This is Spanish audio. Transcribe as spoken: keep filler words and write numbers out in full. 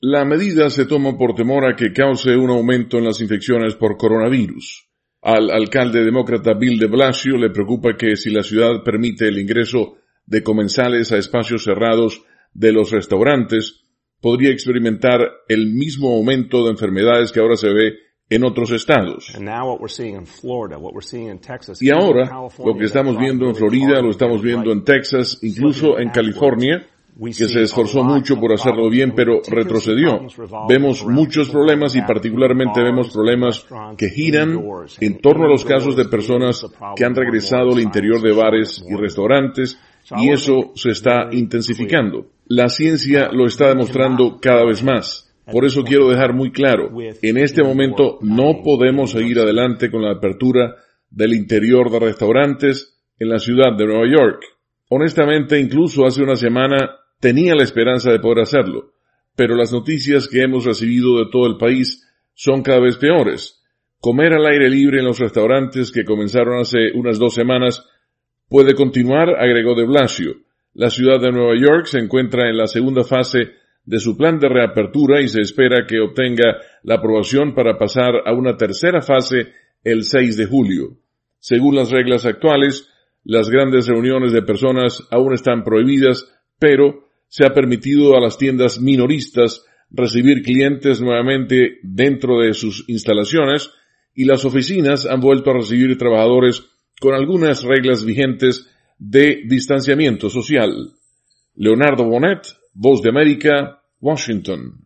La medida se toma por temor a que cause un aumento en las infecciones por coronavirus. Al alcalde demócrata Bill de Blasio le preocupa que si la ciudad permite el ingreso de comensales a espacios cerrados de los restaurantes, podría experimentar el mismo aumento de enfermedades que ahora se ve en otros estados. Y ahora, lo que estamos viendo en Florida, lo estamos viendo en Texas, incluso en California, que se esforzó mucho por hacerlo bien, pero retrocedió. Vemos muchos problemas y particularmente vemos problemas que giran en torno a los casos de personas que han regresado al interior de bares y restaurantes, y eso se está intensificando. La ciencia lo está demostrando cada vez más. Por eso quiero dejar muy claro, en este momento no podemos seguir adelante con la apertura del interior de restaurantes en la ciudad de Nueva York. Honestamente, incluso hace una semana tenía la esperanza de poder hacerlo, pero las noticias que hemos recibido de todo el país son cada vez peores. Comer al aire libre en los restaurantes que comenzaron hace unas dos semanas puede continuar, agregó de Blasio. La ciudad de Nueva York se encuentra en la segunda fase de su plan de reapertura y se espera que obtenga la aprobación para pasar a una tercera fase el seis de julio. Según las reglas actuales, las grandes reuniones de personas aún están prohibidas, pero se ha permitido a las tiendas minoristas recibir clientes nuevamente dentro de sus instalaciones y las oficinas han vuelto a recibir trabajadores con algunas reglas vigentes de distanciamiento social. Leonardo Bonet, Voz de América, Washington.